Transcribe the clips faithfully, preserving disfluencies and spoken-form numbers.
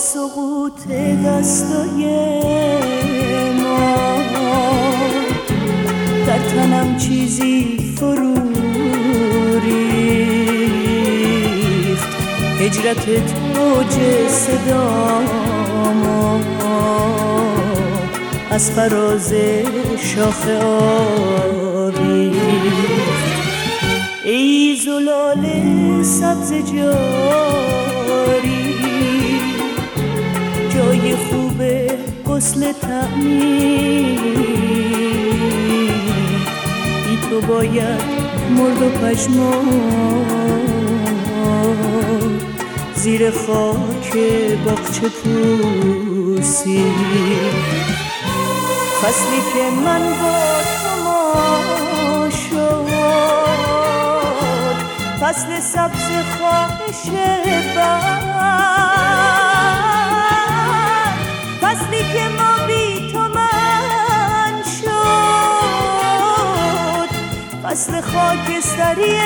سقوط دستای ما در تنم چیزی فرو ریخت، هجرت توج صداما از فراز شاخه آویخت. ای زلال سبز جاری، جای خوب غسل تعمیر، بی تو باید مرد و پژمرد زیر خاک باغچه پوسی. فصلی که من با تو ما شد، فصل سبز خواهش بر، فصلی که ما بی تو من شد، فصل خاکستری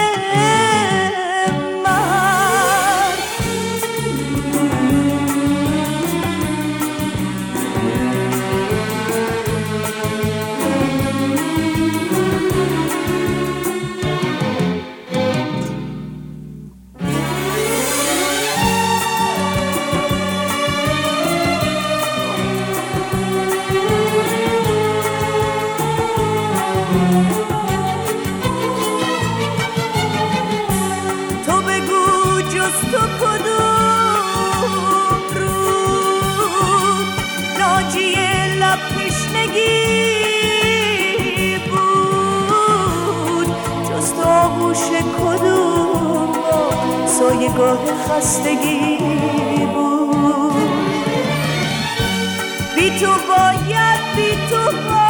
سایه‌گاه خستگی بود. بی تو باید بی تو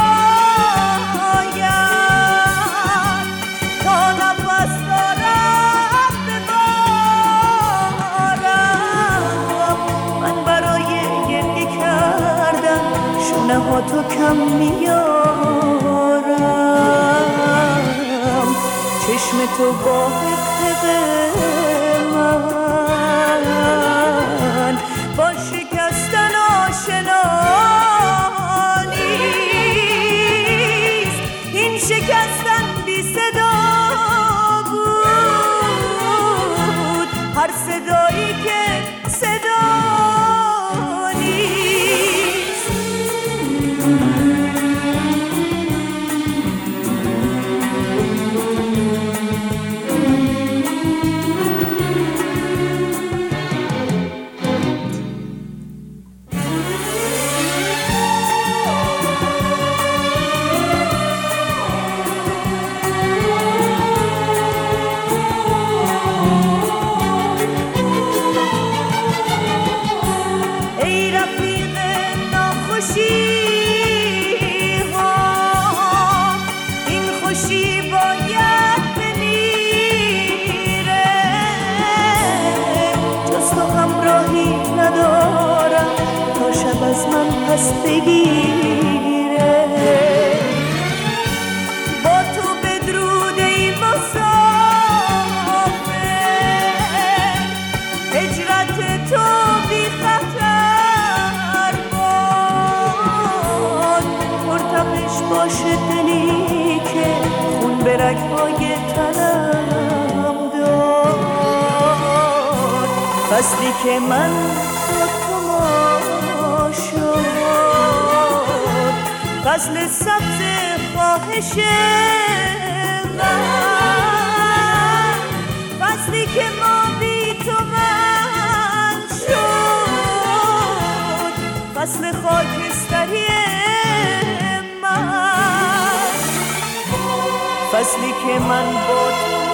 باید تا نفس دارم ببارم. من برای گریه کردن شونه ها تو کم میارم. چشم تو با حقه من با شکستن آشنا نیست. این شکستن بی صدا بود، هر صدایی که صدا نیست. از من پس بگیره با تو بدرود ای مسافر، هجرت تو بی خطر باد. مرتبش باشه دلی که خون به رگ‌های تنم داد. فصلی که من فصل سبز خواهش من، فصلی که ما بی تو من شد، فصل خاکستری من، فصلی که من با تو